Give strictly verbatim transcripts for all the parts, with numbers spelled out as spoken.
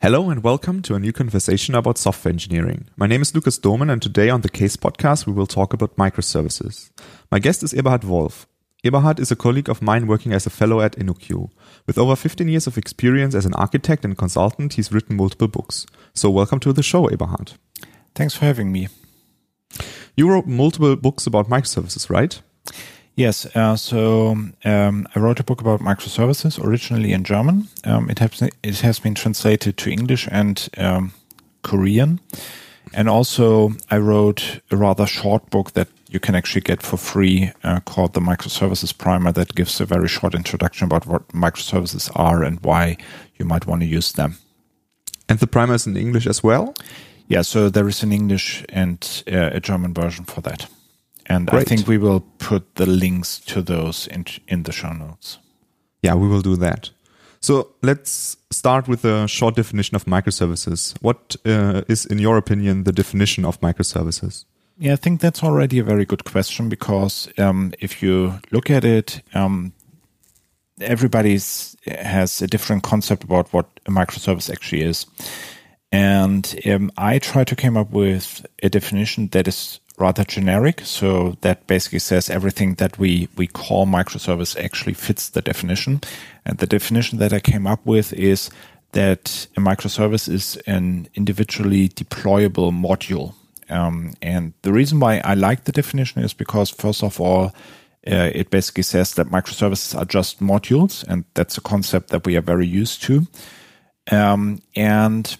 Hello and welcome to a new conversation about software engineering. My name is Lukas Domen, and today on the Case podcast we will talk about microservices. My guest is Eberhard Wolf. Eberhard is a colleague of mine working as a fellow at InnoQ. With over fifteen years of experience as an architect and consultant, he's written multiple books. So welcome to the show, Eberhard. Thanks for having me. You wrote multiple books about microservices, right? Yes, uh, so um, I wrote a book about microservices, originally in German. Um, it, has, it has been translated to English and um, Korean. And also I wrote a rather short book that you can actually get for free uh, called The Microservices Primer, that gives a very short introduction about what microservices are and why you might want to use them. And the primer is in English as well? Yeah, so there is an English and uh, a German version for that. And Great. I think we will put the links to those in, in the show notes. Yeah, we will do that. So let's start with a short definition of microservices. What uh, is, in your opinion, the definition of microservices? Yeah, I think that's already a very good question because um, if you look at it, um, everybody has a different concept about what a microservice actually is. And um, I try to come up with a definition that is rather generic. So that basically says everything that we, we call microservice actually fits the definition. And the definition that I came up with is that a microservice is an individually deployable module. Um, and the reason why I like the definition is because, first of all, uh, it basically says that microservices are just modules. And that's a concept that we are very used to. Um, and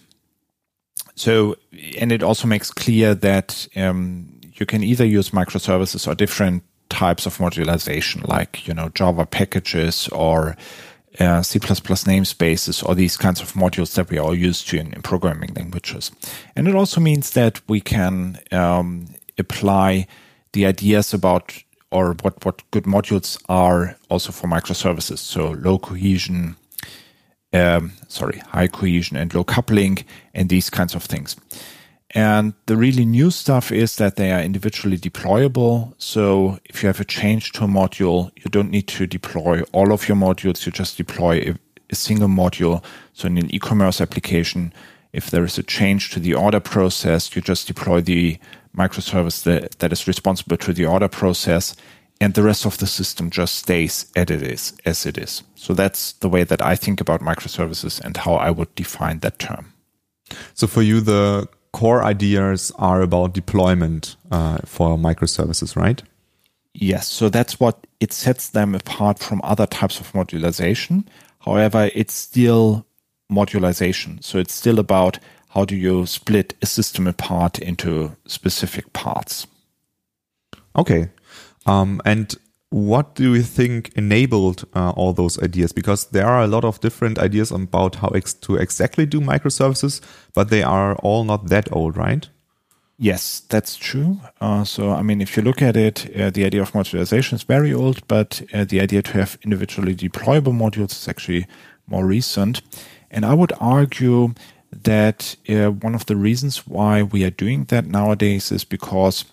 so, and it also makes clear that um, you can either use microservices or different types of modularization, like, you know, Java packages or uh, C plus plus namespaces or these kinds of modules that we are all used to in, in programming languages. And it also means that we can um, apply the ideas about or what, what good modules are also for microservices. So low cohesion, um, sorry, high cohesion and low coupling and these kinds of things. And the really new stuff is that they are individually deployable. So if you have a change to a module, you don't need to deploy all of your modules. You just deploy a, a single module. So in an e-commerce application, if there is a change to the order process, you just deploy the microservice that, that is responsible to the order process, and the rest of the system just stays as it is, as it is. So that's the way that I think about microservices and how I would define that term. So for you, the core ideas are about deployment uh, for microservices, right? Yes, so that's what it sets them apart from other types of modularization. However, it's still modularization. So it's still about how do you split a system apart into specific parts. Okay. Um, and what do you think enabled uh, all those ideas? Because there are a lot of different ideas about how ex- to exactly do microservices, but they are all not that old, right? Yes, that's true. Uh, so, I mean, if you look at it, uh, the idea of modularization is very old, but uh, the idea to have individually deployable modules is actually more recent. And I would argue that uh, one of the reasons why we are doing that nowadays is because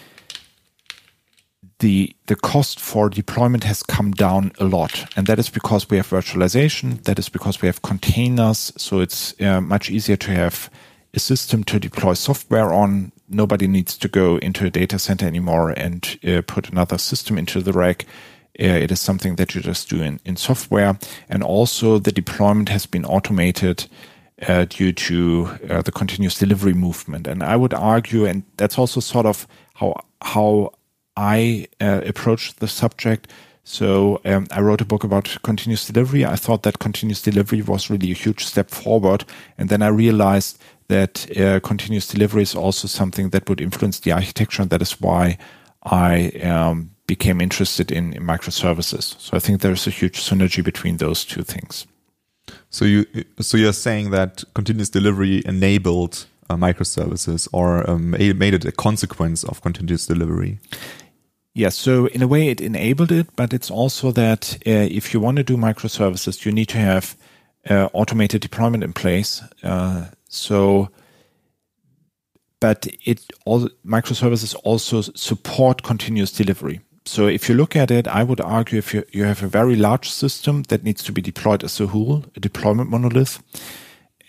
The, the cost for deployment has come down a lot. And that is because we have virtualization. That is because we have containers. So it's uh, much easier to have a system to deploy software on. Nobody needs to go into a data center anymore and uh, put another system into the rack. Uh, it is something that you just do in, in software. And also the deployment has been automated uh, due to uh, the continuous delivery movement. And I would argue, and that's also sort of how how I uh, approached the subject. So um, I wrote a book about continuous delivery. I thought that continuous delivery was really a huge step forward. And then I realized that uh, continuous delivery is also something that would influence the architecture. And that is why I um, became interested in, in microservices. So I think there's a huge synergy between those two things. So you, so you're saying that continuous delivery enabled uh, microservices or um, made it a consequence of continuous delivery? Yes, so in a way it enabled it, but it's also that uh, if you want to do microservices, you need to have uh, automated deployment in place. Uh, so, but it all microservices also support continuous delivery. So if you look at it, I would argue if you, you have a very large system that needs to be deployed as a whole, a deployment monolith,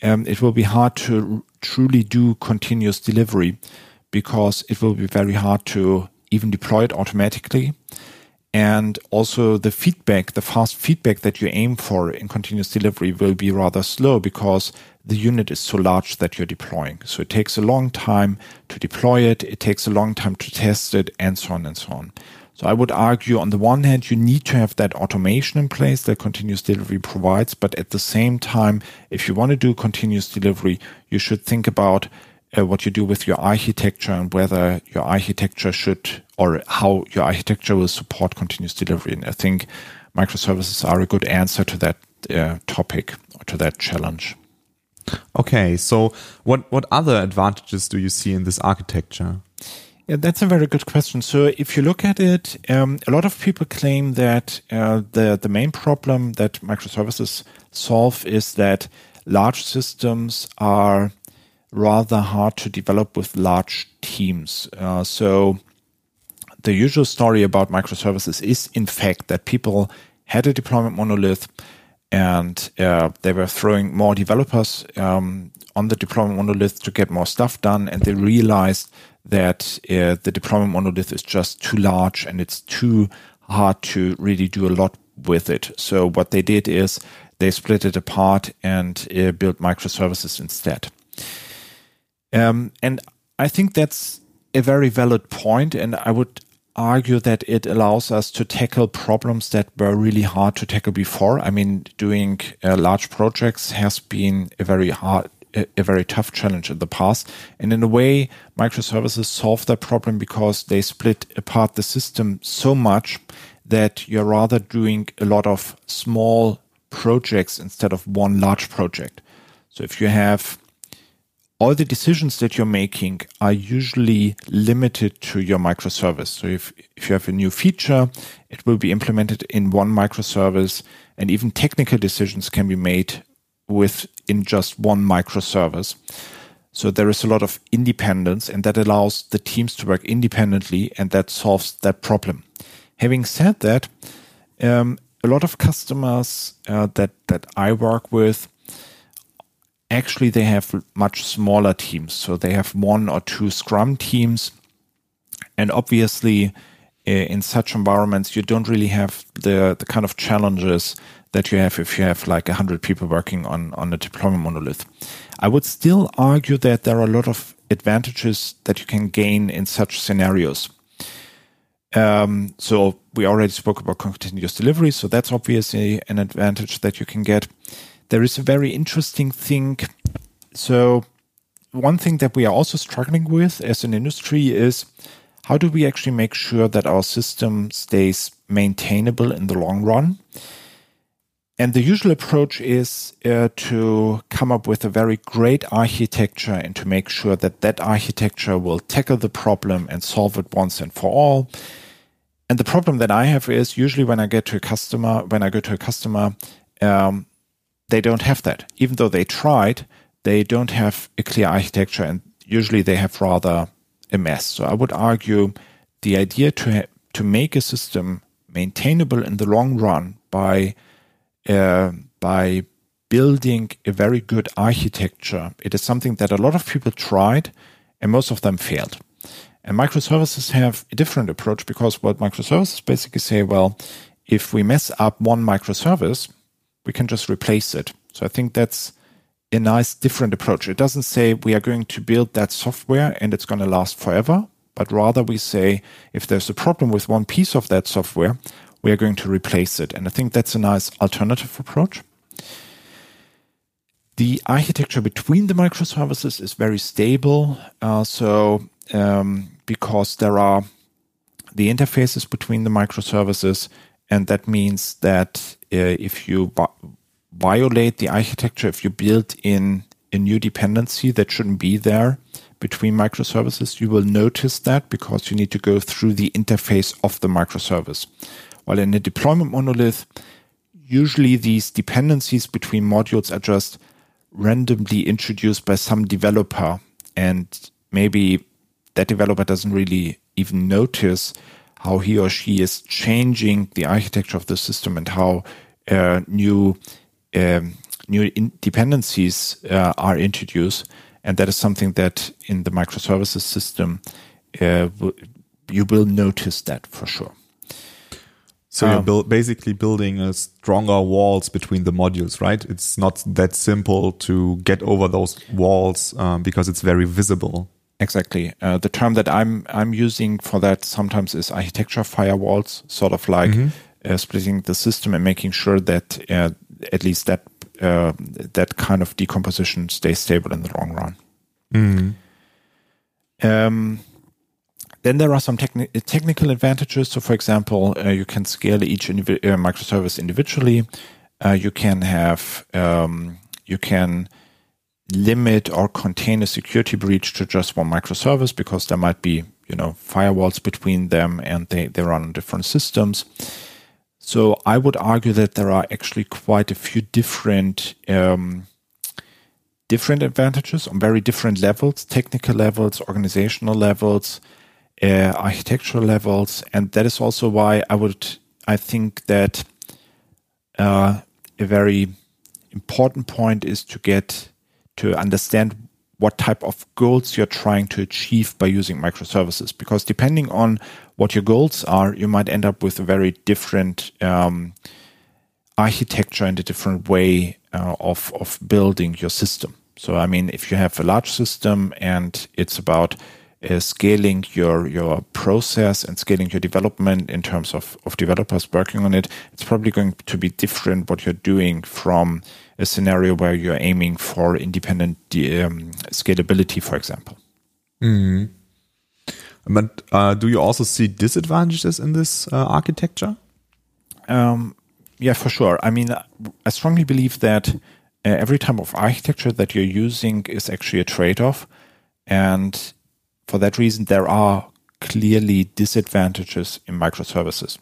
um, it will be hard to r- truly do continuous delivery, because it will be very hard to even deploy it automatically. And also the feedback, the fast feedback that you aim for in continuous delivery will be rather slow, because the unit is so large that you're deploying. So it takes a long time to deploy it. It takes a long time to test it, and so on and so on. So I would argue, on the one hand, you need to have that automation in place that continuous delivery provides. But at the same time, if you want to do continuous delivery, you should think about uh, what you do with your architecture, and whether your architecture should, or how your architecture will support continuous delivery. And I think microservices are a good answer to that uh, topic, or to that challenge. Okay, so what, what other advantages do you see in this architecture? Yeah, that's a very good question. So if you look at it, um, a lot of people claim that uh, the, the main problem that microservices solve is that large systems are rather hard to develop with large teams. Uh, so the usual story about microservices is, in fact, that people had a deployment monolith, and uh, they were throwing more developers um, on the deployment monolith to get more stuff done, and they realized that uh, the deployment monolith is just too large and it's too hard to really do a lot with it. So what they did is they split it apart and uh, built microservices instead. Um, and I think that's a very valid point, and I would argue that it allows us to tackle problems that were really hard to tackle before. I mean, doing uh, large projects has been a very hard, a, a very tough challenge in the past. And in a way, microservices solve that problem, because they split apart the system so much that you're rather doing a lot of small projects instead of one large project. So if you have all the decisions that you're making are usually limited to your microservice. So if, if you have a new feature, it will be implemented in one microservice, and even technical decisions can be made within just one microservice. So there is a lot of independence, and that allows the teams to work independently, and that solves that problem. Having said that, um, a lot of customers uh, that, that I work with, actually, they have much smaller teams. So they have one or two Scrum teams. And obviously, uh, in such environments, you don't really have the, the kind of challenges that you have if you have like one hundred people working on, on a deployment monolith. I would still argue that there are a lot of advantages that you can gain in such scenarios. Um, so we already spoke about continuous delivery. So that's obviously an advantage that you can get. There is a very interesting thing. So one thing that we are also struggling with as an industry is, how do we actually make sure that our system stays maintainable in the long run? And the usual approach is uh, to come up with a very great architecture and to make sure that that architecture will tackle the problem and solve it once and for all. And the problem that I have is, usually when I get to a customer, when I go to a customer, um, they don't have that. Even though they tried, they don't have a clear architecture, and usually they have rather a mess. So I would argue the idea to ha- to make a system maintainable in the long run by uh, by building a very good architecture, it is something that a lot of people tried, and most of them failed. And microservices have a different approach, because what microservices basically say, well, if we mess up one microservice, we can just replace it. So I think that's a nice different approach. It doesn't say we are going to build that software and it's going to last forever, but rather we say, if there's a problem with one piece of that software, we are going to replace it. And I think that's a nice alternative approach. The architecture between the microservices is very stable. Uh, so um, because there are the interfaces between the microservices, and that means that uh, if you vi- violate the architecture, if you build in a new dependency that shouldn't be there between microservices, you will notice that, because you need to go through the interface of the microservice. While in a deployment monolith, usually these dependencies between modules are just randomly introduced by some developer, and maybe that developer doesn't really even notice how he or she is changing the architecture of the system, and how uh, new um, new in- dependencies uh, are introduced, and that is something that in the microservices system uh, w- you will notice that for sure. So you're build, basically building a stronger walls between the modules, right? It's not that simple to get over those walls um, because it's very visible. Exactly. Uh, the term that I'm I'm using for that sometimes is architecture firewalls, sort of like mm-hmm. uh, splitting the system and making sure that uh, at least that uh, that kind of decomposition stays stable in the long run. Mm-hmm. Um. Then there are some techni- technical advantages. So, for example, uh, you can scale each indiv- uh, microservice individually. Uh, you can have um, you can limit or contain a security breach to just one microservice because there might be you know firewalls between them and they, they run on different systems. So, I would argue that there are actually quite a few different um, different advantages on very different levels, technical levels, organizational levels. Uh, architectural levels, and that is also why I would I think that uh, a very important point is to get to understand what type of goals you're trying to achieve by using microservices, because depending on what your goals are, you might end up with a very different um, architecture and a different way uh, of of building your system. So I mean, if you have a large system and it's about Uh, scaling your your process and scaling your development in terms of, of developers working on it, it's probably going to be different what you're doing from a scenario where you're aiming for independent um, scalability, for example. Mm. But uh, do you also see disadvantages in this uh, architecture? Um, yeah, for sure. I mean, I strongly believe that uh, every type of architecture that you're using is actually a trade-off, and for that reason, there are clearly disadvantages in microservices.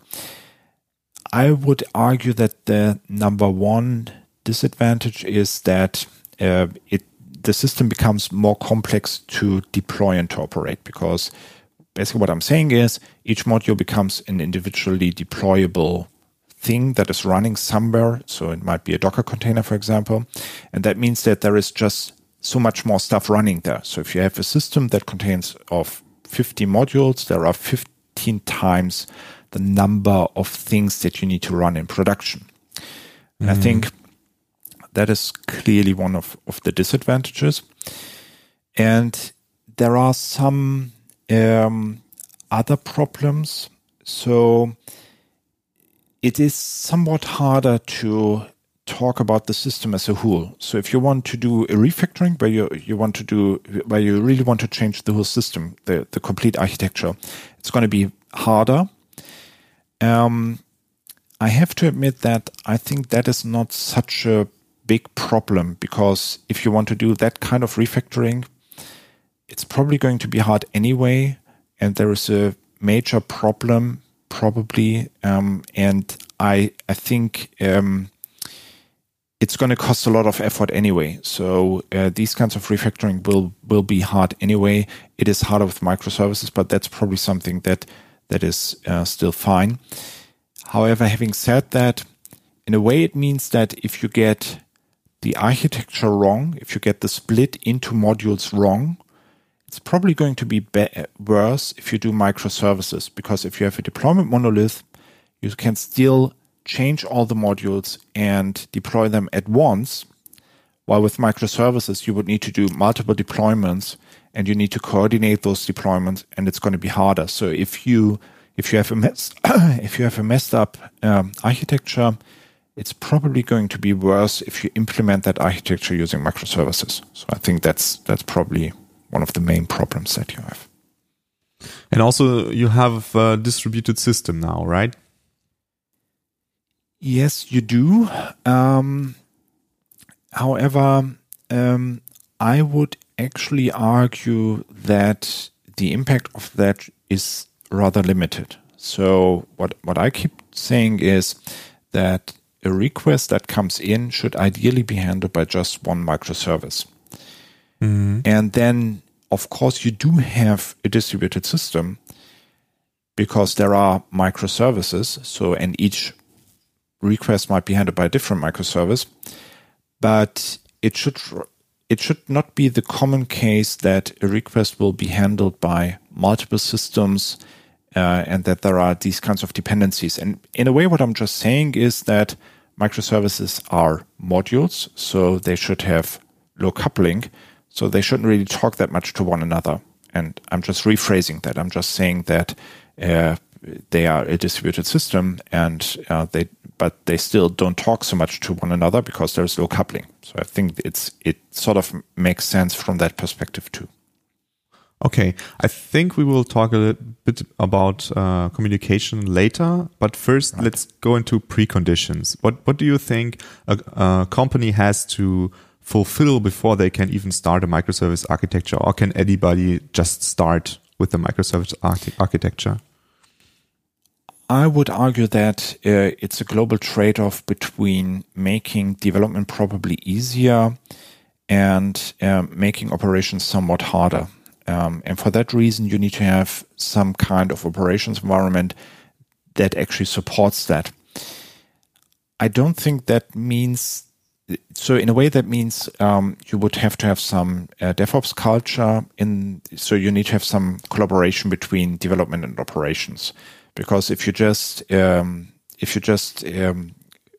I would argue that the number one disadvantage is that uh, it the system becomes more complex to deploy and to operate, because basically what I'm saying is each module becomes an individually deployable thing that is running somewhere. So it might be a Docker container, for example, and that means that there is just so much more stuff running there. So if you have a system that contains of fifty modules, there are fifteen times the number of things that you need to run in production. And mm-hmm. I think that is clearly one of, of the disadvantages. And there are some um, other problems. So it is somewhat harder to talk about the system as a whole. So if you want to do a refactoring where you you want to do where you really want to change the whole system, the, the complete architecture, it's going to be harder. Um, I have to admit that I think that is not such a big problem, because if you want to do that kind of refactoring, it's probably going to be hard anyway, and there is a major problem probably, um, and I I think um, it's going to cost a lot of effort anyway. So uh, these kinds of refactoring will will be hard anyway. It is harder with microservices, but that's probably something that that is uh, still fine. However, having said that, in a way it means that if you get the architecture wrong, if you get the split into modules wrong, it's probably going to be, be- worse if you do microservices, because if you have a deployment monolith, you can still change all the modules and deploy them at once, while with microservices, you would need to do multiple deployments and you need to coordinate those deployments, and it's going to be harder. So if you if you have a mess, if you have a messed up um, architecture, it's probably going to be worse if you implement that architecture using microservices. So I think that's that's probably one of the main problems that you have. And also, you have a distributed system now, right? Yes, you do. Um, however, um, I would actually argue that the impact of that is rather limited. So what, what I keep saying is that a request that comes in should ideally be handled by just one microservice. Mm-hmm. And then, of course, you do have a distributed system because there are microservices. So, and each request might be handled by a different microservice. but it should it should not be the common case that a request will be handled by multiple systems uh, and that there are these kinds of dependencies. And in a way, what I'm just saying is that microservices are modules, so they should have low coupling, so they shouldn't really talk that much to one another. And I'm just rephrasing that. I'm just saying that uh, they are a distributed system, and uh, they but they still don't talk so much to one another because there's low coupling. So I think it's it sort of makes sense from that perspective too. Okay, I think we will talk a little bit about uh, communication later, but first right. Let's go into preconditions. What what do you think a, a company has to fulfill before they can even start a microservice architecture, or can anybody just start with the microservice arch- architecture? I would argue that uh, it's a global trade-off between making development probably easier and um, making operations somewhat harder. Um, and for that reason, you need to have some kind of operations environment that actually supports that. I don't think that means, so in a way that means um, you would have to have some uh, DevOps culture, in. So you need to have some collaboration between development and operations. Because if you just um, if you just um,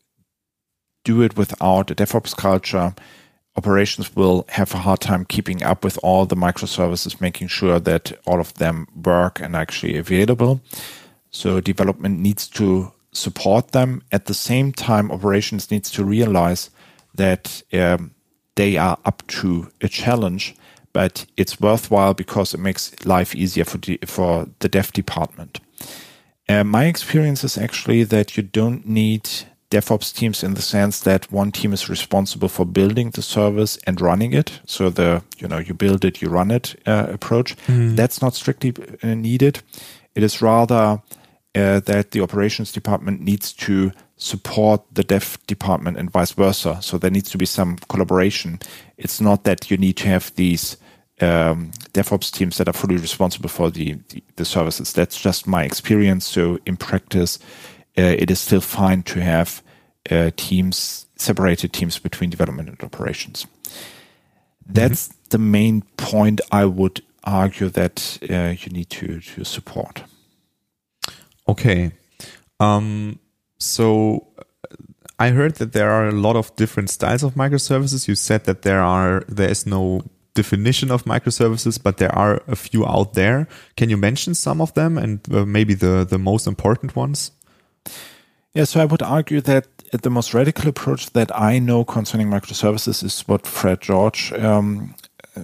do it without a DevOps culture, operations will have a hard time keeping up with all the microservices, making sure that all of them work and actually available. So development needs to support them. At the same time, operations needs to realize that um, they are up to a challenge, but it's worthwhile because it makes life easier for the, for the dev department. Uh, my experience is actually that you don't need DevOps teams in the sense that one team is responsible for building the service and running it. So the, you know, you build it, you run it uh, approach. Mm. That's not strictly uh, needed. It is rather uh, that the operations department needs to support the dev department and vice versa. So there needs to be some collaboration. It's not that you need to have these Um, DevOps teams that are fully responsible for the, the, the services. That's just my experience. So in practice, uh, it is still fine to have uh, teams, separated teams between development and operations. That's mm-hmm. the main point I would argue that uh, you need to, to support. Okay. Um, so I heard that there are a lot of different styles of microservices. You said that there are there is no definition of microservices, but there are a few out there. Can you mention some of them and uh, maybe the, the most important ones? Yeah, so I would argue that the most radical approach that I know concerning microservices is what Fred George um,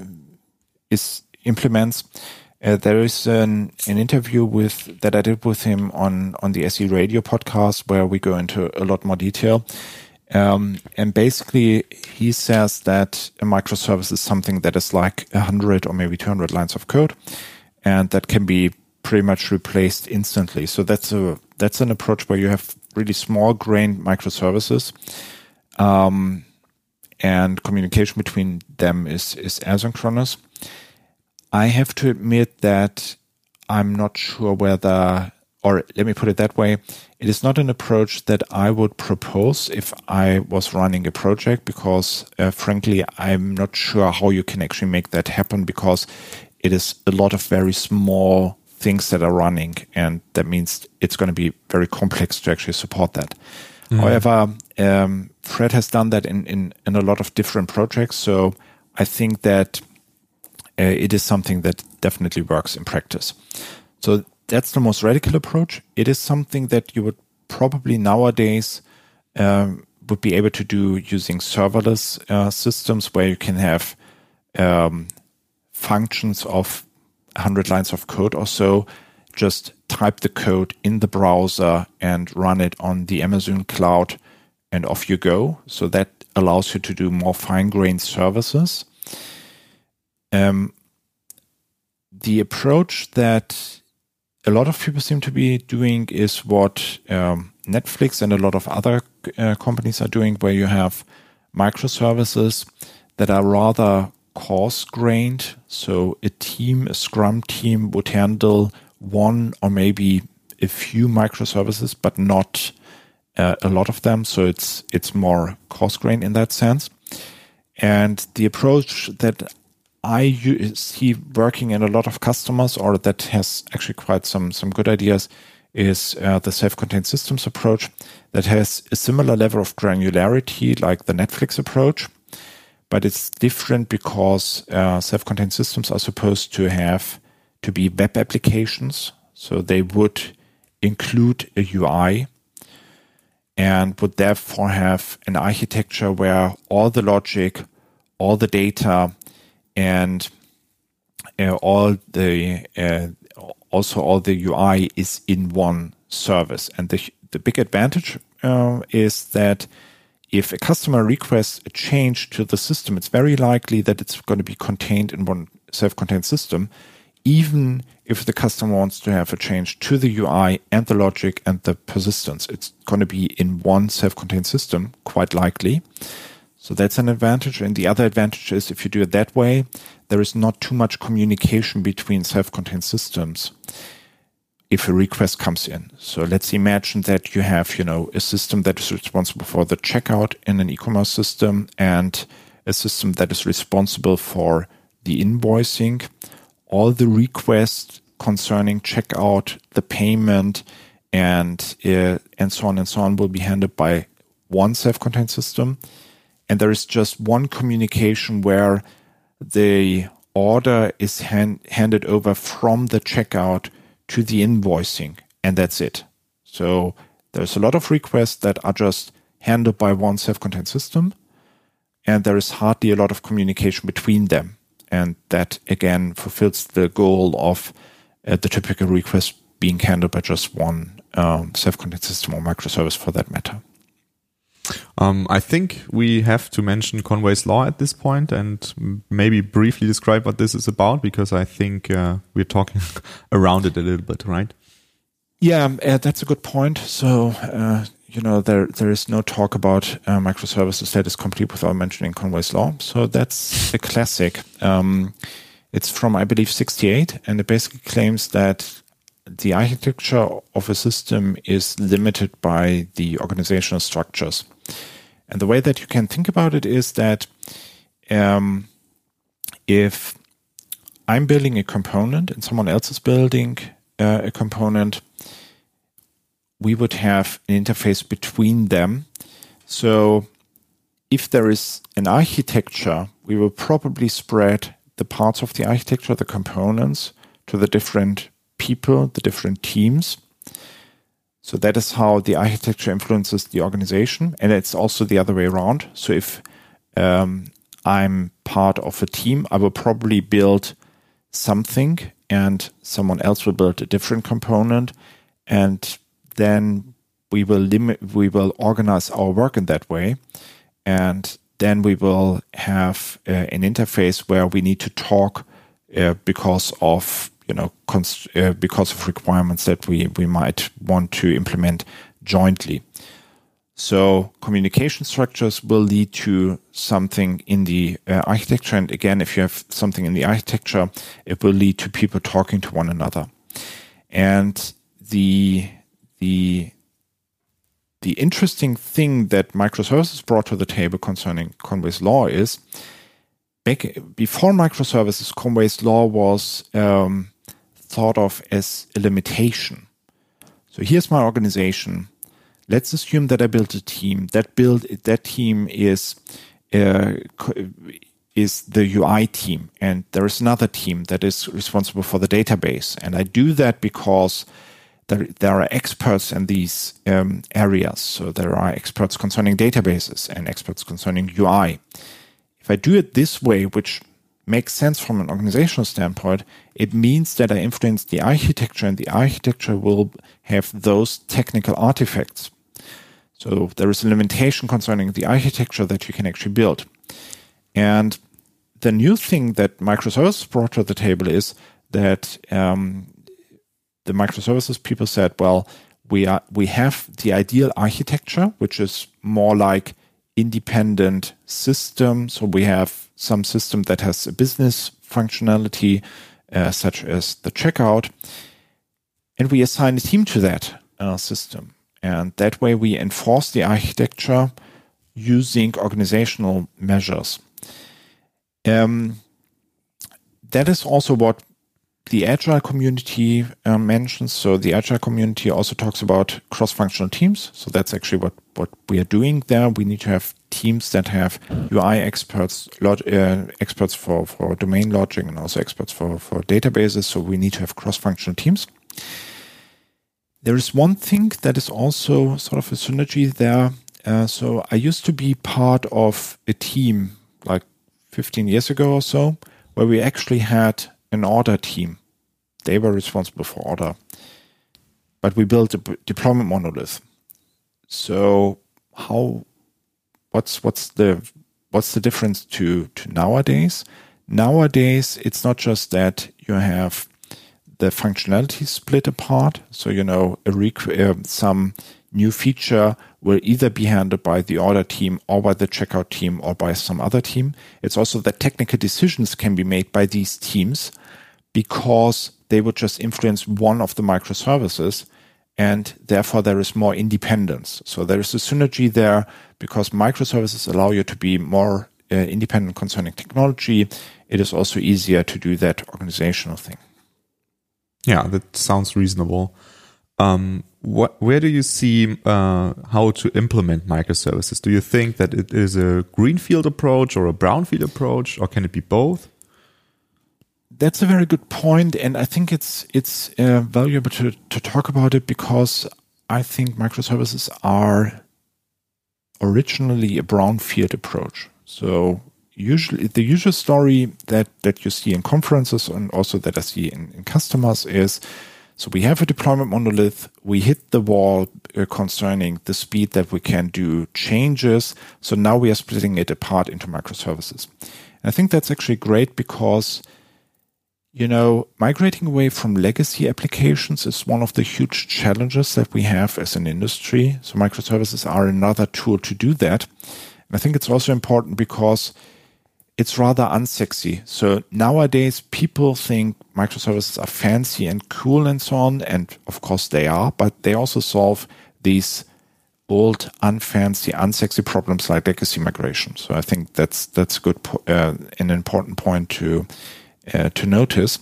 is implements. Uh, there is an, an interview with that I did with him on, on the S E Radio podcast where we go into a lot more detail. Um, and basically, he says that a microservice is something that is like one hundred or maybe two hundred lines of code, and that can be pretty much replaced instantly. So that's a that's an approach where you have really small-grained microservices, um, and communication between them is is asynchronous. I have to admit that I'm not sure whether, or let me put it that way, it is not an approach that I would propose if I was running a project because, uh, frankly, I'm not sure how you can actually make that happen because it is a lot of very small things that are running, and that means it's going to be very complex to actually support that. Mm. However, um, Fred has done that in, in, in a lot of different projects, so I think that uh, it is something that definitely works in practice. So that's the most radical approach. It is something that you would probably nowadays um, would be able to do using serverless uh, systems where you can have um, functions of one hundred lines of code or so. Just type the code in the browser and run it on the Amazon cloud and off you go. So that allows you to do more fine-grained services. Um, the approach that a lot of people seem to be doing is what um, Netflix and a lot of other uh, companies are doing, where you have microservices that are rather coarse-grained. So a team, a Scrum team, would handle one or maybe a few microservices, but not uh, a lot of them. So it's it's more coarse-grained in that sense. And the approach that I use, see working in a lot of customers, or that has actually quite some, some good ideas, is uh, the self-contained systems approach that has a similar level of granularity like the Netflix approach, but it's different because uh, self-contained systems are supposed to have to be web applications. So they would include a U I and would therefore have an architecture where all the logic, all the data, and uh, all the uh, also all the U I is in one service. And the the big advantage uh, is that if a customer requests a change to the system, it's very likely that it's going to be contained in one self-contained system, even if the customer wants to have a change to the U I and the logic and the persistence. It's going to be in one self-contained system, quite likely. So that's an advantage. And the other advantage is if you do it that way, there is not too much communication between self-contained systems if a request comes in. So let's imagine that you have, you know, a system that is responsible for the checkout in an e-commerce system and a system that is responsible for the invoicing. All the requests concerning checkout, the payment, and uh, and so on and so on will be handled by one self-contained system. And there is just one communication where the order is hand, handed over from the checkout to the invoicing, and that's it. So there's a lot of requests that are just handled by one self-contained system, and there is hardly a lot of communication between them. And that, again, fulfills the goal of uh, the typical request being handled by just one um, self-contained system or microservice for that matter. Um, I think we have to mention Conway's Law at this point and maybe briefly describe what this is about, because I think uh, we're talking around it a little bit, right? Yeah, uh, that's a good point. So, uh, you know, there there is no talk about uh, microservices that is complete without mentioning Conway's Law. So that's a classic. Um, it's from, I believe, sixty-eight, and it basically claims that the architecture of a system is limited by the organizational structures. And the way that you can think about it is that um, if I'm building a component and someone else is building uh, a component, we would have an interface between them. So if there is an architecture, we will probably spread the parts of the architecture, the components, to the different people, the different teams. So that is how the architecture influences the organization. And it's also the other way around. So if um, I'm part of a team, I will probably build something and someone else will build a different component. And then we will limit, we will organize our work in that way. And then we will have uh, an interface where we need to talk uh, because of you know, const- uh, because of requirements that we, we might want to implement jointly. So communication structures will lead to something in the uh, architecture. And again, if you have something in the architecture, it will lead to people talking to one another. And the, the, the interesting thing that microservices brought to the table concerning Conway's Law is back before microservices, Conway's Law was, um, thought of as a limitation. So here's my organization. Let's assume that I built a team. That build that team is uh, is the U I team, and there is another team that is responsible for the database. And I do that because there there are experts in these um, areas. So there are experts concerning databases and experts concerning U I. If I do it this way, which makes sense from an organizational standpoint, it means that I influence the architecture, and the architecture will have those technical artifacts. So there is a limitation concerning the architecture that you can actually build. And the new thing that microservices brought to the table is that um, the microservices people said, well, we are we have the ideal architecture, which is more like independent system. So we have some system that has a business functionality, uh, such as the checkout, and we assign a team to that uh, system. And that way we enforce the architecture using organizational measures. Um, that is also what the Agile community uh, mentions. So the Agile community also talks about cross-functional teams. So that's actually what, what we are doing there. We need to have teams that have U I experts, log, uh, experts for, for domain logic, and also experts for, for databases. So we need to have cross-functional teams. There is one thing that is also sort of a synergy there. Uh, so I used to be part of a team like fifteen years ago or so, where we actually had an order team. They were responsible for order. But we built a deployment monolith. So how what's what's the what's the difference to, to nowadays? Nowadays it's not just that you have the functionality split apart. So you know a rec- uh, some new feature will either be handled by the order team or by the checkout team or by some other team. It's also that technical decisions can be made by these teams because they would just influence one of the microservices, and therefore there is more independence. So there is a synergy there because microservices allow you to be more uh, independent concerning technology. It is also easier to do that organizational thing. Yeah, that sounds reasonable. Um, what, where do you see uh, how to implement microservices? Do you think that it is a greenfield approach or a brownfield approach, or can it be both? That's a very good point, and I think it's it's uh, valuable to, to talk about it because I think microservices are originally a brownfield approach. So usually the usual story that, that you see in conferences and also that I see in, in customers is, so we have a deployment monolith, we hit the wall uh, concerning the speed that we can do changes, so now we are splitting it apart into microservices. And I think that's actually great because, you know, migrating away from legacy applications is one of the huge challenges that we have as an industry. So microservices are another tool to do that. And I think it's also important because it's rather unsexy. So nowadays people think microservices are fancy and cool and so on. And of course they are, but they also solve these old, unfancy, unsexy problems like legacy migration. So I think that's that's good, uh, an important point to uh, to notice.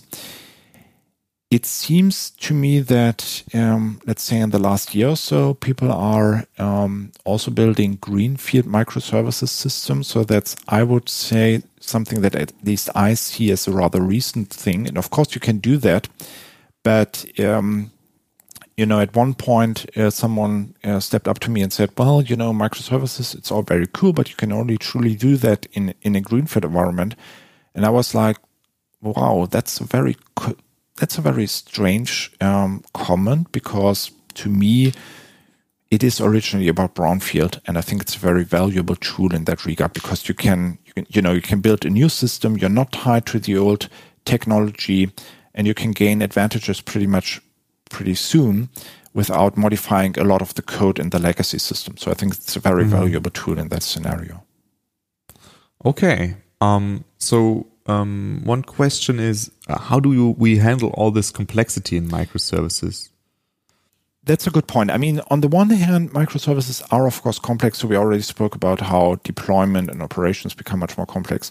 It seems to me that, um, let's say in the last year or so, people are um, also building greenfield microservices systems. So that's, I would say, something that at least I see as a rather recent thing. And of course you can do that. But, um, you know, at one point, uh, someone uh, stepped up to me and said, well, you know, microservices, it's all very cool, but you can only truly do that in, in a greenfield environment. And I was like, wow, that's a very co- That's a very strange um, comment because to me, it is originally about brownfield, and I think it's a very valuable tool in that regard because you can, you can, you know, you can build a new system. You're not tied to the old technology, and you can gain advantages pretty much pretty soon without modifying a lot of the code in the legacy system. So I think it's a very mm-hmm. valuable tool in that scenario. Okay, um, so. Um, one question is, uh, how do you, we handle all this complexity in microservices? That's a good point. I mean, on the one hand, microservices are, of course, complex. So we already spoke about how deployment and operations become much more complex.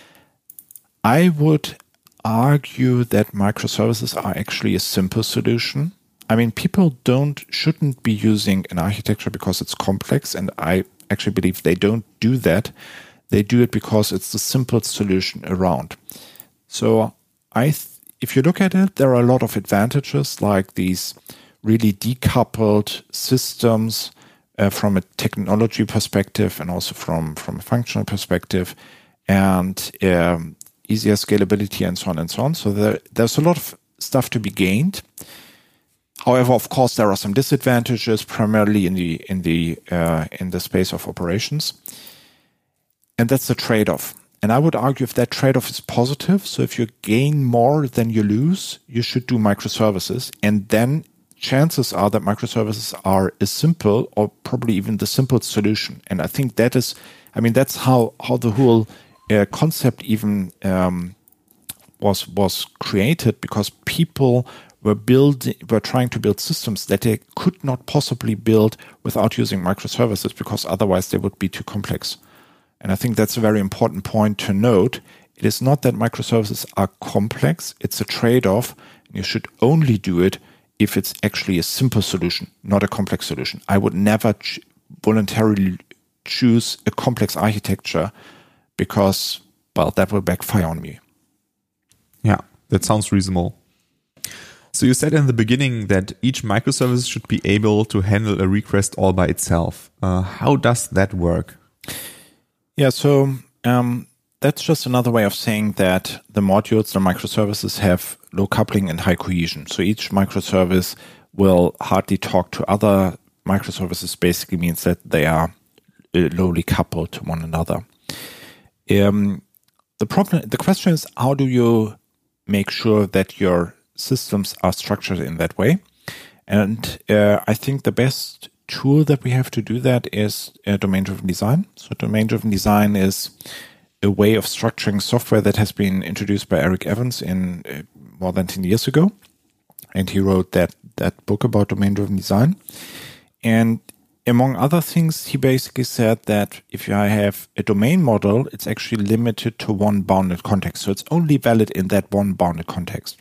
I would argue that microservices are actually a simple solution. I mean, people don't, shouldn't be using an architecture because it's complex. And I actually believe they don't do that. They do it because it's the simplest solution around. So I, th- if you look at it, there are a lot of advantages like these really decoupled systems uh, from a technology perspective and also from, from a functional perspective, and um, easier scalability and so on and so on. So there, there's a lot of stuff to be gained. However, of course, there are some disadvantages, primarily in the in the uh, in the space of operations. And that's the trade-off. And I would argue if that trade-off is positive, so if you gain more than you lose, you should do microservices. And then chances are that microservices are a simple or probably even the simplest solution. And I think that is, I mean, that's how, how the whole uh, concept even um, was was created, because people were building, were trying to build systems that they could not possibly build without using microservices, because otherwise they would be too complex. And I think that's a very important point to note. It is not that microservices are complex. It's a trade-off. And you should only do it if it's actually a simple solution, not a complex solution. I would never ch- voluntarily choose a complex architecture because, well, that will backfire on me. Yeah, that sounds reasonable. So you said in the beginning that each microservice should be able to handle a request all by itself. Uh, how does that work? Yeah, so um, that's just another way of saying that the modules, the microservices, have low coupling and high cohesion. So each microservice will hardly talk to other microservices. Basically means that they are lowly coupled to one another. Um, the problem, the question is, how do you make sure that your systems are structured in that way? And uh, I think the best tool that we have to do that is uh, domain-driven design. So domain-driven design is a way of structuring software that has been introduced by Eric Evans in uh, more than ten years ago. And he wrote that, that book about domain-driven design. And among other things, he basically said that if you have a domain model, it's actually limited to one bounded context. So it's only valid in that one bounded context.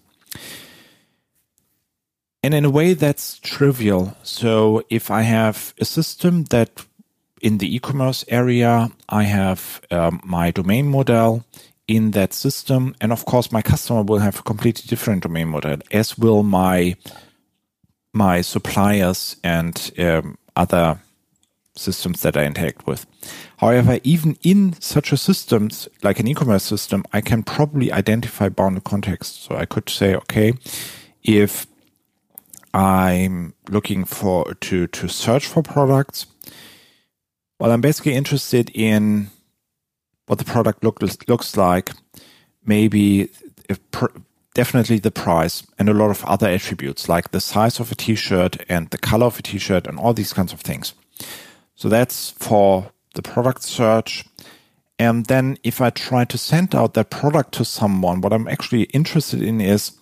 And in a way, that's trivial. So if I have a system that in the e-commerce area, I have um, my domain model in that system. And of course, my customer will have a completely different domain model, as will my, my suppliers and um, other systems that I interact with. However, even in such a system, like an e-commerce system, I can probably identify bounded context. So I could say, okay, if I'm looking for to, to search for products, well, I'm basically interested in what the product look, looks like, maybe if pr- definitely the price and a lot of other attributes like the size of a t-shirt and the color of a t-shirt and all these kinds of things. So that's for the product search. And then if I try to send out that product to someone, what I'm actually interested in is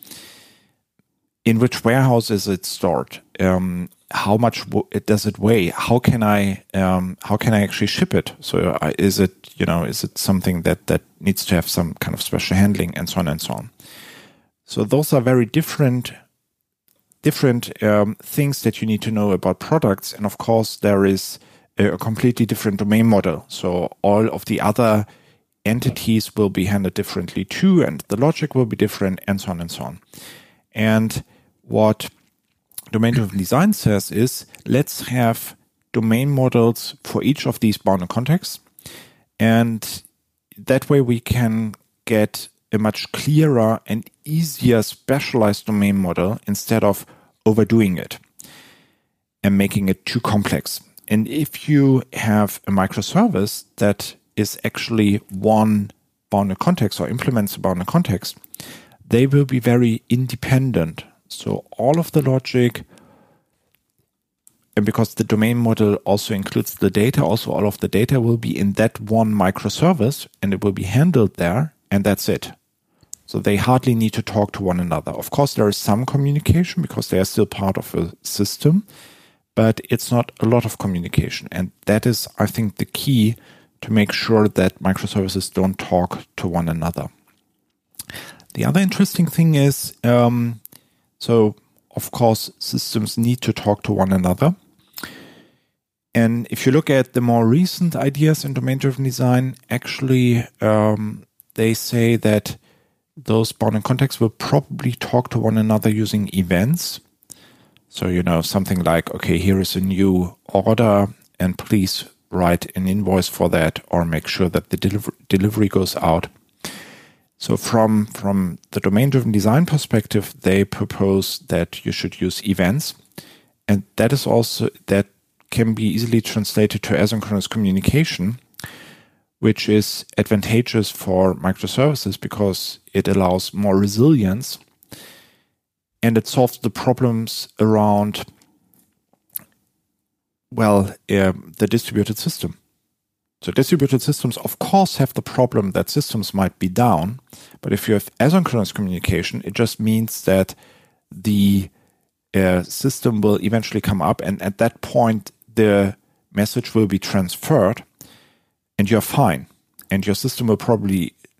in which warehouse is it stored? Um, how much w- does it weigh? How can I um, how can I actually ship it? So uh, is it you know is it something that that needs to have some kind of special handling and so on and so on? So those are very different different um, things that you need to know about products. And of course, there is a, a completely different domain model. So all of the other entities will be handled differently too, and the logic will be different, and so on and so on. And what domain-driven design says is, let's have domain models for each of these bounded contexts. And that way we can get a much clearer and easier specialized domain model instead of overdoing it and making it too complex. And if you have a microservice that is actually one bounded context or implements a bounded context, they will be very independent. So all of the logic, and because the domain model also includes the data, also all of the data will be in that one microservice and it will be handled there, and that's it. So they hardly need to talk to one another. Of course, there is some communication because they are still part of a system, but it's not a lot of communication. And that is, I think, the key to make sure that microservices don't talk to one another. The other interesting thing is, um, so of course, systems need to talk to one another. And if you look at the more recent ideas in domain-driven design, actually, um, they say that those bounded contexts will probably talk to one another using events. So, you know, something like, okay, here is a new order, and please write an invoice for that, or make sure that the deliver- delivery goes out. So from, from the domain-driven design perspective, they propose that you should use events. And that is also, that can be easily translated to asynchronous communication, which is advantageous for microservices because it allows more resilience and it solves the problems around, well, uh, the distributed system. So distributed systems, of course, have the problem that systems might be down. But if you have asynchronous communication, it just means that the uh, system will eventually come up. And at that point, the message will be transferred and you're fine. And your system will probably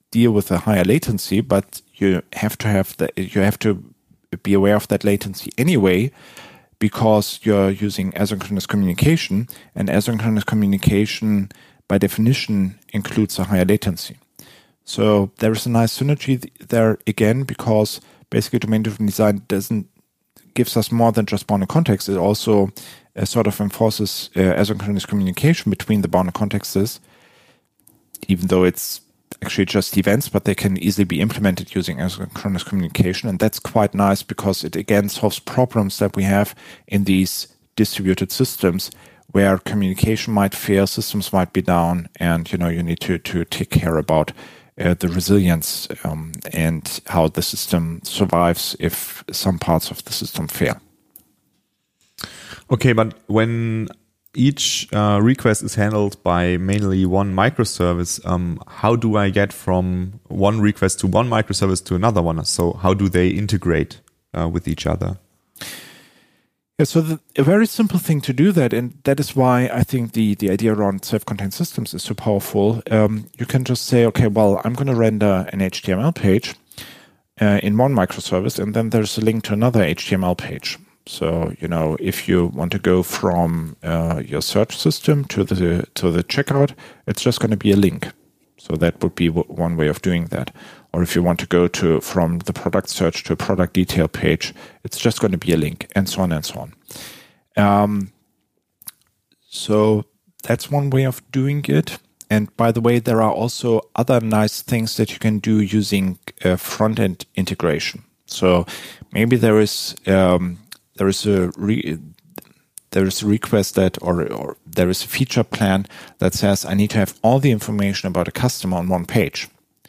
deal with a higher latency, but you have to have the, you have to be aware of that latency anyway, because you're using asynchronous communication, and asynchronous communication by definition includes a higher latency. So there is a nice synergy there again, because basically domain-driven design doesn't gives us more than just bounded context. It also uh, sort of enforces uh, asynchronous communication between the bounded contexts, even though it's actually just events, but they can easily be implemented using asynchronous communication. And that's quite nice because it again solves problems that we have in these distributed systems where communication might fail, systems might be down, and you know you need to, to take care about uh, the resilience um, and how the system survives if some parts of the system fail. Okay, but when each uh, request is handled by mainly one microservice, um, how do I get from one request to one microservice to another one? So how do they integrate uh, with each other? Yeah, so the, a very simple thing to do that, and that is why I think the, the idea around self-contained systems is so powerful. Um, you can just say, okay, well, I'm going to render an H T M L page uh, in one microservice, and then there's a link to another H T M L page. So, you know, if you want to go from uh, your search system to the to the checkout, it's just going to be a link. So that would be w- one way of doing that. Or if you want to go to from the product search to a product detail page, it's just going to be a link, and so on and so on. Um, so that's one way of doing it. And by the way, there are also other nice things that you can do using uh, front-end integration. So maybe there is um, there is a re- there is a request that, or, or there is a feature plan that says I need to have all the information about a customer on one page.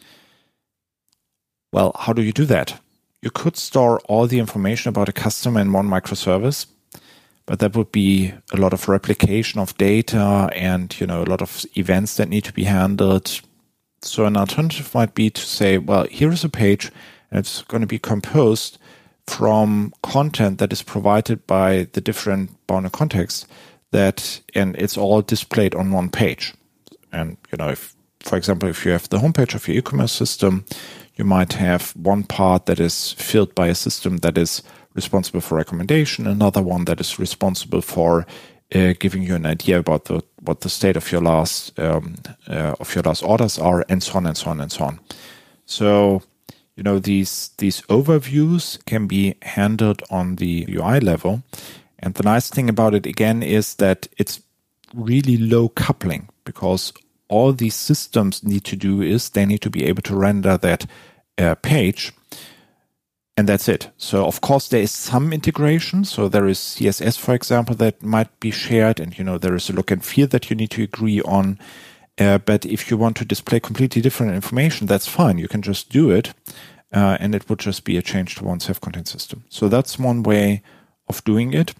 Well, how do you do that? You could store all the information about a customer in one microservice, but that would be a lot of replication of data and, you know, a lot of events that need to be handled. So an alternative might be to say, well, here is a page, and it's going to be composed from content that is provided by the different bounded contexts that, and it's all displayed on one page. And, you know, if, for example, if you have the homepage of your e-commerce system, you might have one part that is filled by a system that is responsible for recommendation, another one that is responsible for uh, giving you an idea about the, what the state of your last um, uh, of your last orders are, and so on and so on and so on. So, you know, these these overviews can be handled on the U I level, and the nice thing about it again is that it's really low coupling, because all these systems need to do is they need to be able to render that uh, page, and that's it. So of course there is some integration. So there is C S S, for example, that might be shared, and you know there is a look and feel that you need to agree on. Uh, but if you want to display completely different information, that's fine. You can just do it, uh, and it would just be a change to one self-contained system. So that's one way of doing it.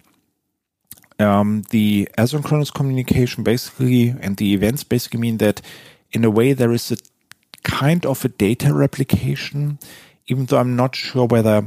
Um, the asynchronous communication basically, and the events basically mean that in a way there is a kind of a data replication, even though I'm not sure whether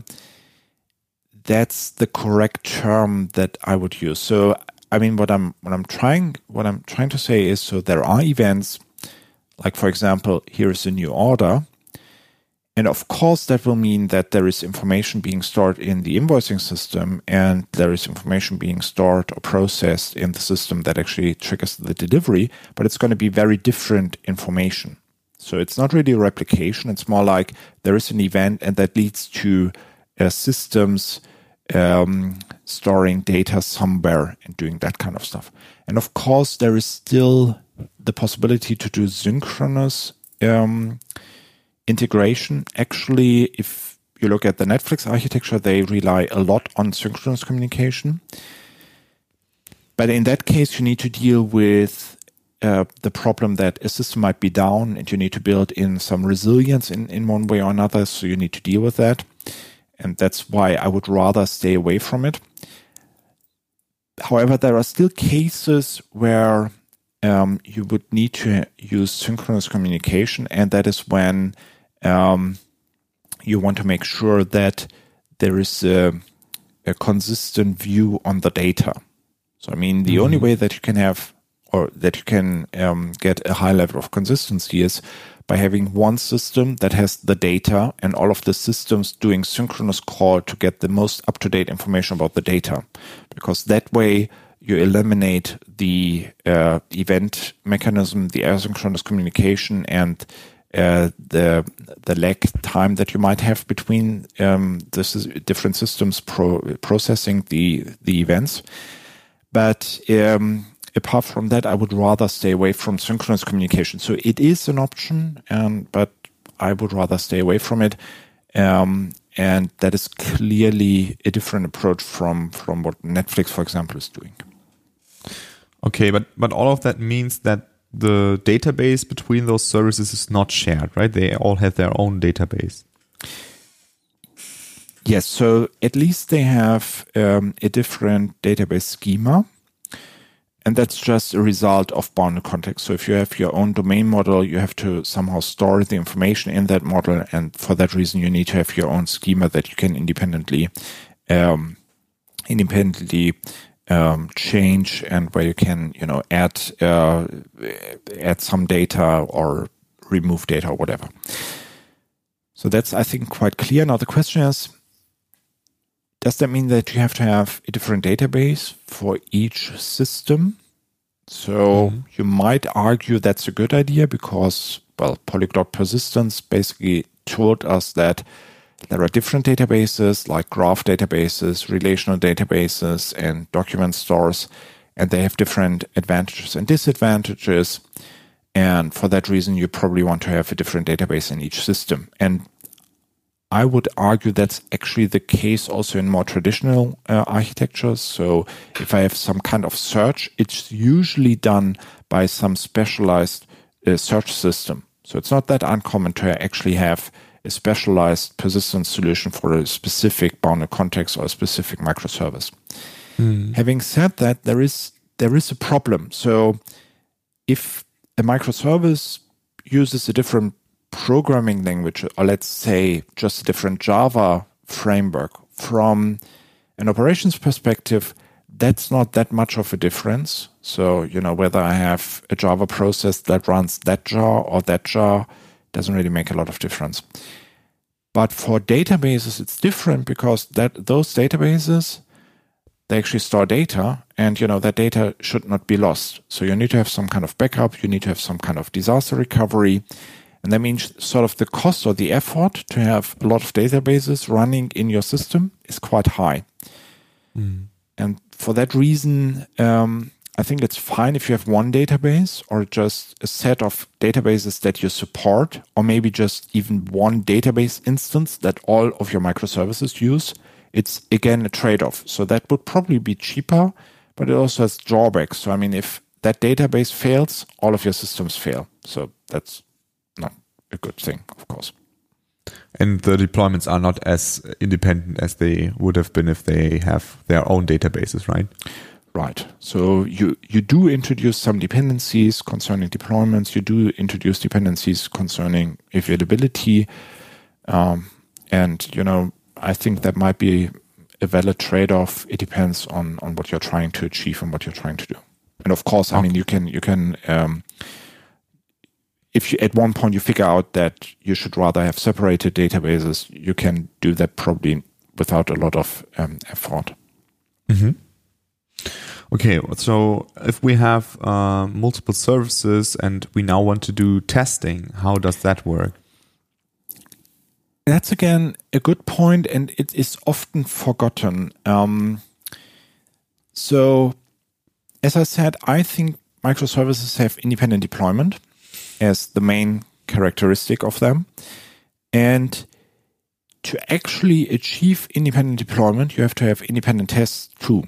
that's the correct term that I would use. So, I mean, what I'm what I'm trying what I'm trying to say is, so there are events, like for example, here is a new order, and of course that will mean that there is information being stored in the invoicing system, and there is information being stored or processed in the system that actually triggers the delivery, but it's going to be very different information. So it's not really a replication. It's more like there is an event, and that leads to uh, systems um, storing data somewhere and doing that kind of stuff. And of course, there is still the possibility to do synchronous um, integration. Actually, if you look at the Netflix architecture, they rely a lot on synchronous communication. But in that case, you need to deal with Uh, the problem that a system might be down, and you need to build in some resilience in, in one way or another, so you need to deal with that. And that's why I would rather stay away from it. However, there are still cases where um, you would need to use synchronous communication, and that is when um, you want to make sure that there is a, a consistent view on the data. So, I mean, the mm-hmm. only way that you can have or that you can um, get a high level of consistency is by having one system that has the data and all of the systems doing synchronous call to get the most up-to-date information about the data. Because that way you eliminate the uh, event mechanism, the asynchronous communication, and uh, the the lag time that you might have between um, the different systems pro- processing the, the events. But um, apart from that, I would rather stay away from synchronous communication. So it is an option, um, but I would rather stay away from it. Um, and that is clearly a different approach from, from what Netflix, for example, is doing. Okay, but, but all of that means that the database between those services is not shared, right? They all have their own database. Yes, so at least they have um, a different database schema, and that's just a result of bounded context. So if you have your own domain model, you have to somehow store the information in that model, and for that reason, you need to have your own schema that you can independently, um, independently um, change, and where you can, you know, add uh, add some data or remove data or whatever. So that's, I think, quite clear. Now the question is, does that mean that you have to have a different database for each system? So mm-hmm. you might argue that's a good idea because, well, polyglot persistence basically told us that there are different databases like graph databases, relational databases, and document stores, and they have different advantages and disadvantages. And for that reason, you probably want to have a different database in each system. And I would argue that's actually the case also in more traditional uh, architectures. So if I have some kind of search, it's usually done by some specialized uh, search system. So it's not that uncommon to actually have a specialized persistence solution for a specific bounded context or a specific microservice. Mm. Having said that, there is there is a problem. So if a microservice uses a different programming language, or let's say just a different Java framework, from an operations perspective, that's not that much of a difference. So, you know, whether I have a Java process that runs that jar or that jar doesn't really make a lot of difference. But for databases, it's different because that those databases, they actually store data, and, you know, that data should not be lost. So you need to have some kind of backup, you need to have some kind of disaster recovery. And that means sort of the cost or the effort to have a lot of databases running in your system is quite high. Mm. And for that reason, um, I think it's fine if you have one database or just a set of databases that you support, or maybe just even one database instance that all of your microservices use. It's, again, a trade-off. So that would probably be cheaper, but it also has drawbacks. So, I mean, if that database fails, all of your systems fail. So that's not a good thing, of course. And the deployments are not as independent as they would have been if they have their own databases, right? Right. So you, you do introduce some dependencies concerning deployments. You do introduce dependencies concerning availability. Um, and, you know, I think that might be a valid trade-off. It depends on, on what you're trying to achieve and what you're trying to do. And of course, I okay. mean, you can, you can, um, if you, at one point you figure out that you should rather have separated databases, you can do that probably without a lot of um, effort. Mm-hmm. Okay, so if we have uh, multiple services and we now want to do testing, how does that work? That's, again, a good point, and it is often forgotten. Um, so, as I said, I think microservices have independent deployment as the main characteristic of them. And to actually achieve independent deployment, you have to have independent tests too.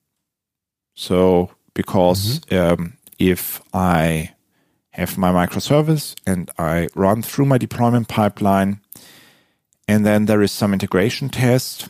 So, because mm-hmm. um, if I have my microservice and I run through my deployment pipeline, and then there is some integration test,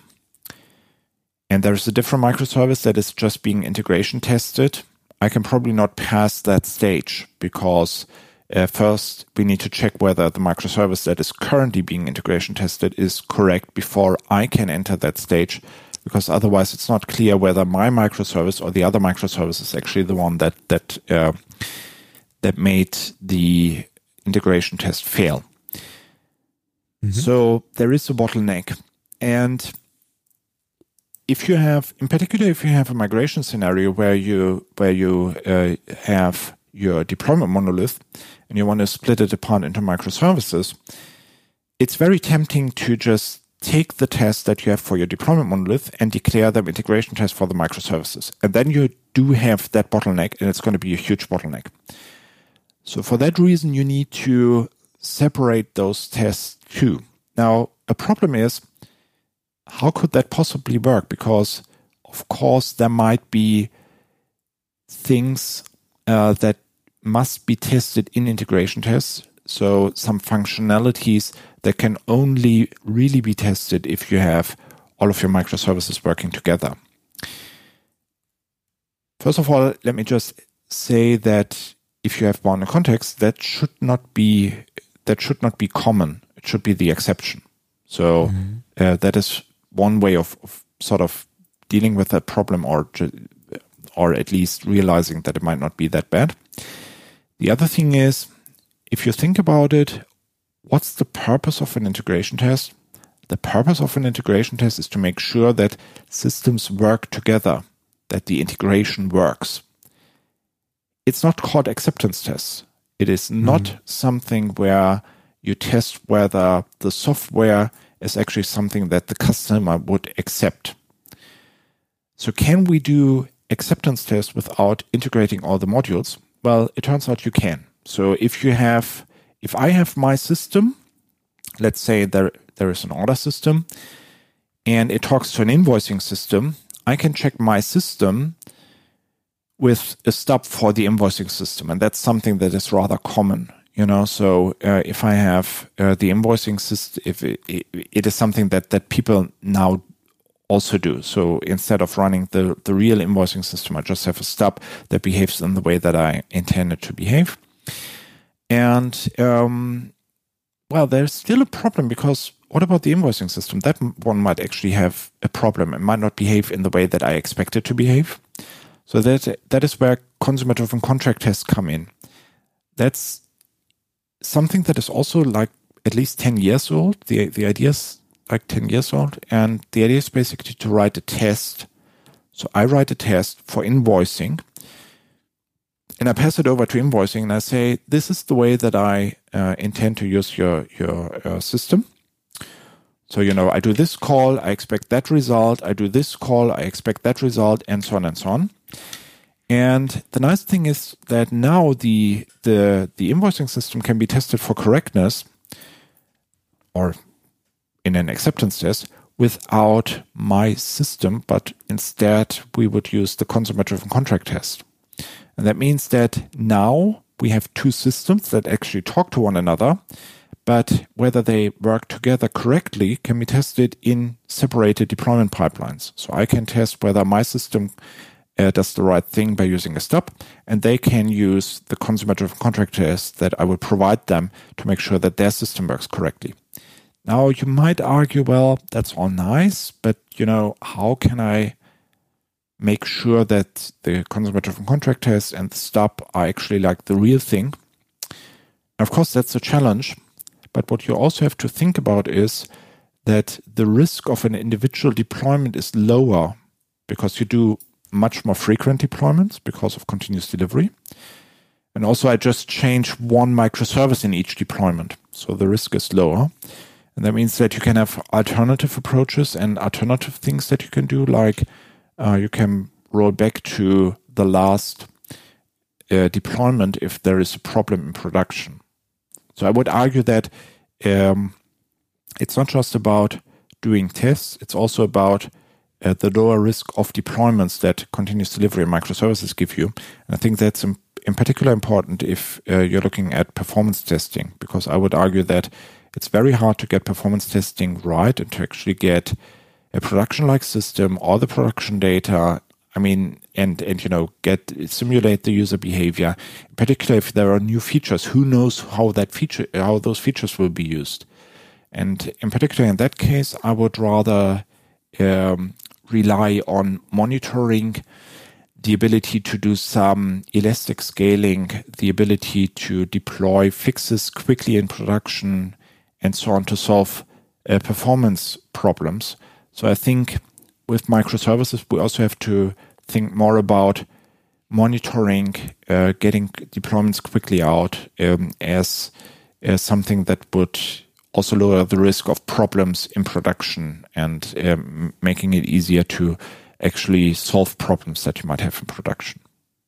and there's a different microservice that is just being integration tested, I can probably not pass that stage because uh, first we need to check whether the microservice that is currently being integration tested is correct before I can enter that stage, because otherwise it's not clear whether my microservice or the other microservice is actually the one that that uh, that made the integration test fail. Mm-hmm. So there is a bottleneck. And if you have, in particular, if you have a migration scenario where you where you uh, have your deployment monolith and you want to split it apart into microservices, it's very tempting to just take the tests that you have for your deployment monolith and declare them integration tests for the microservices. And then you do have that bottleneck, and it's going to be a huge bottleneck. So for that reason, you need to separate those tests too. Now, a problem is, how could that possibly work? Because, of course, there might be things uh, that must be tested in integration tests. So some functionalities that can only really be tested if you have all of your microservices working together. First of all, let me just say that if you have bounded context, that should not be that should not be common. It should be the exception. So mm-hmm. uh, that is one way of, of sort of dealing with that problem, or or at least realizing that it might not be that bad. The other thing is, if you think about it, what's the purpose of an integration test? The purpose of an integration test is to make sure that systems work together, that the integration works. It's not called acceptance tests. It is not mm-hmm. something where you test whether the software is actually something that the customer would accept. So can we do acceptance tests without integrating all the modules? Well, it turns out you can. So if you have, if I have my system, let's say there there is an order system, and it talks to an invoicing system, I can check my system with a stub for the invoicing system, and that's something that is rather common. You know, so uh, if I have uh, the invoicing system, if it, it, it is something that, that people now also do. So instead of running the, the real invoicing system, I just have a stub that behaves in the way that I intend it to behave. And, um, well, there's still a problem, because what about the invoicing system? That one might actually have a problem. It might not behave in the way that I expect it to behave. So that that is where consumer-driven contract tests come in. That's something that is also like at least ten years old. The the idea is like ten years old. And the idea is basically to write a test. So I write a test for invoicing, and I pass it over to invoicing, and I say, this is the way that I uh, intend to use your, your uh, system. So, you know, I do this call, I expect that result. I do this call, I expect that result, and so on and so on. And the nice thing is that now the the the invoicing system can be tested for correctness, or in an acceptance test, without my system, but instead we would use the consumer-driven contract test. And that means that now we have two systems that actually talk to one another, but whether they work together correctly can be tested in separated deployment pipelines. So I can test whether my system uh, does the right thing by using a stub, and they can use the consumer-driven contract test that I will provide them to make sure that their system works correctly. Now, you might argue, well, that's all nice, but, you know, how can I make sure that the consumer-driven contract test and the stub are actually like the real thing? And of course, that's a challenge. But what you also have to think about is that the risk of an individual deployment is lower because you do much more frequent deployments because of continuous delivery. And also, I just change one microservice in each deployment. So the risk is lower. And that means that you can have alternative approaches and alternative things that you can do, like uh, you can roll back to the last uh, deployment if there is a problem in production. So I would argue that um, it's not just about doing tests, it's also about uh, the lower risk of deployments that continuous delivery and microservices give you. And I think that's in, in particular important if uh, you're looking at performance testing, because I would argue that it's very hard to get performance testing right and to actually get a production-like system, all the production data, I mean, and, and, you know, get, simulate the user behavior. In particular, if there are new features, who knows how that feature, how those features will be used. And in particular, in that case, I would rather um, rely on monitoring the ability to do some elastic scaling, the ability to deploy fixes quickly in production, and so on to solve uh, performance problems. So I think with microservices, we also have to think more about monitoring, uh, getting deployments quickly out um, as, as something that would also lower the risk of problems in production and um, making it easier to actually solve problems that you might have in production.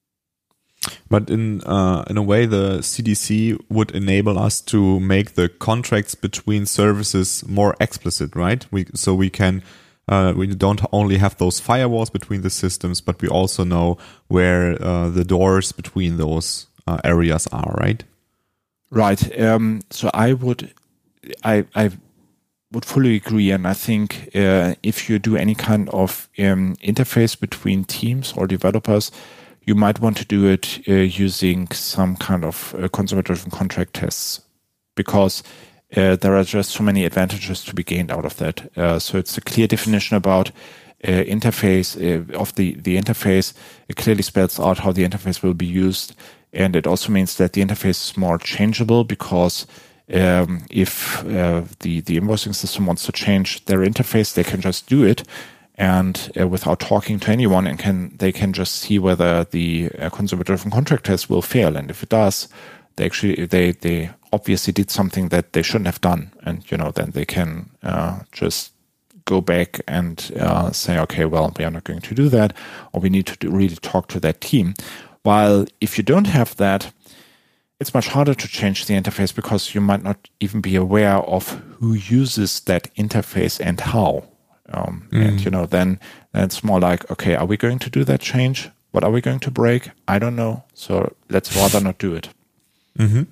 But in uh, in a way, the C D C would enable us to make the contracts between services more explicit, right? We so we can uh, we don't only have those firewalls between the systems, but we also know where uh, the doors between those uh, areas are, right? Right. Um, so I would, I I would fully agree, and I think uh, if you do any kind of um, interface between teams or developers, you might want to do it uh, using some kind of uh, consumer-driven contract tests, because uh, there are just so many advantages to be gained out of that. Uh, so it's a clear definition about uh, interface uh, of the, the interface. It clearly spells out how the interface will be used. And it also means that the interface is more changeable, because um, if uh, the, the invoicing system wants to change their interface, they can just do it. And uh, without talking to anyone, and can they can just see whether the uh, consumer-driven contract test will fail. And if it does, they actually they they obviously did something that they shouldn't have done. And you know, then they can uh, just go back and uh, say, okay, well, we are not going to do that, or we need to do, really talk to that team. While if you don't have that, it's much harder to change the interface, because you might not even be aware of who uses that interface and how. Um, mm. And, you know, then, then it's more like, okay, are we going to do that change? What are we going to break? I don't know. So let's rather not do it. Mm-hmm.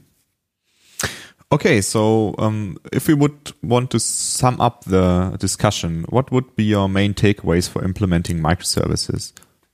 Okay, so um, if we would want to sum up the discussion, what would be your main takeaways for implementing microservices?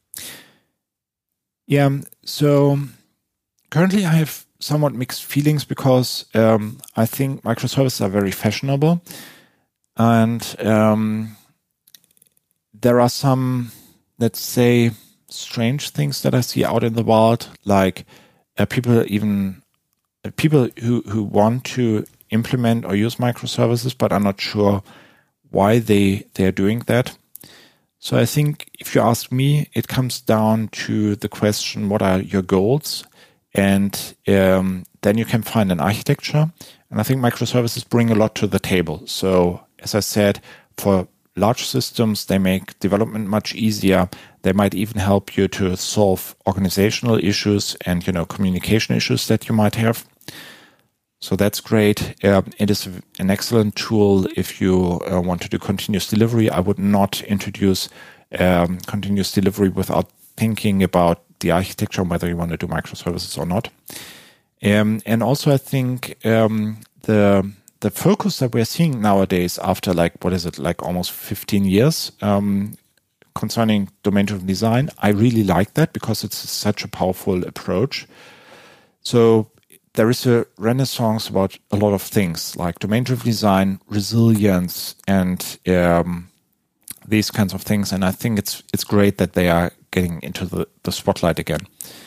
Yeah, so currently I have somewhat mixed feelings, because um, I think microservices are very fashionable. And um, there are some, let's say, strange things that I see out in the world, like uh, people even uh, people who, who want to implement or use microservices but are not sure why they they are doing that. So I think if you ask me, it comes down to the question, what are your goals? And um, then you can find an architecture. And I think microservices bring a lot to the table. So as I said, for large systems, they make development much easier. They might even help you to solve organizational issues and, you know, communication issues that you might have. So that's great. Uh, it is an excellent tool if you uh, want to do continuous delivery. I would not introduce um, continuous delivery without thinking about the architecture, whether you want to do microservices or not. Um, and also, I think um, the the focus that we're seeing nowadays, after like, what is it, like almost fifteen years um, concerning domain-driven design, I really like that, because it's such a powerful approach. So there is a renaissance about a lot of things like domain-driven design, resilience, and um, these kinds of things. And I think it's it's great that they are getting into the, the spotlight again.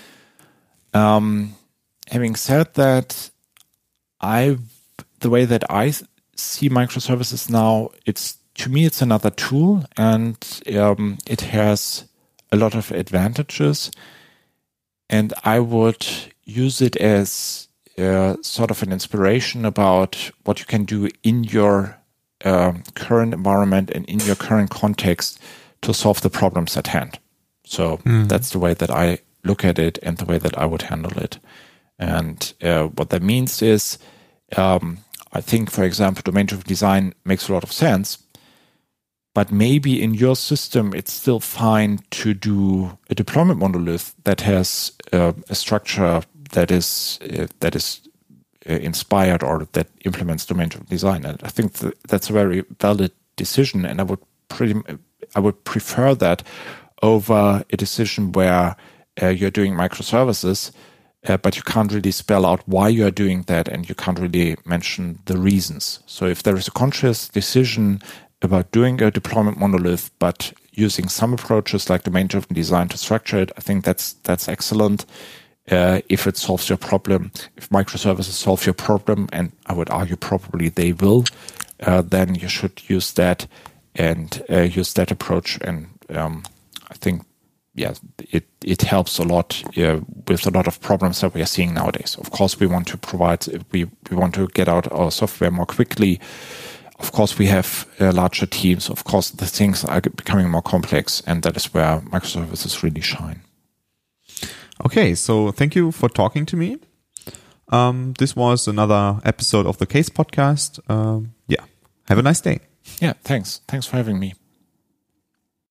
Um, having said that, I the way that I see microservices now, it's to me it's another tool, and um, it has a lot of advantages. And I would use it as uh, sort of an inspiration about what you can do in your uh, current environment and in your current context to solve the problems at hand. So mm. that's the way that I look at it and the way that I would handle it. And uh, what that means is, um, I think, for example, domain-driven design makes a lot of sense, but maybe in your system, it's still fine to do a deployment monolith that has uh, a structure that is uh, that is uh, inspired or that implements domain-driven design. And I think th- that's a very valid decision, and I would pretty I would prefer that over a decision where uh, you're doing microservices, uh, but you can't really spell out why you're doing that, and you can't really mention the reasons. So if there is a conscious decision about doing a deployment monolith, but using some approaches like domain-driven design to structure it, I think that's that's excellent. Uh, if it solves your problem, if microservices solve your problem, and I would argue probably they will, uh, then you should use that and uh, use that approach. And um, I think, yeah, it it helps a lot uh, with a lot of problems that we are seeing nowadays. Of course, we want to provide, we, we want to get out our software more quickly. Of course, we have uh, larger teams. Of course, the things are becoming more complex, and that is where microservices really shine. Okay, so thank you for talking to me. Um, this was another episode of the Case Podcast. Um, yeah, have a nice day. Yeah, thanks. Thanks for having me.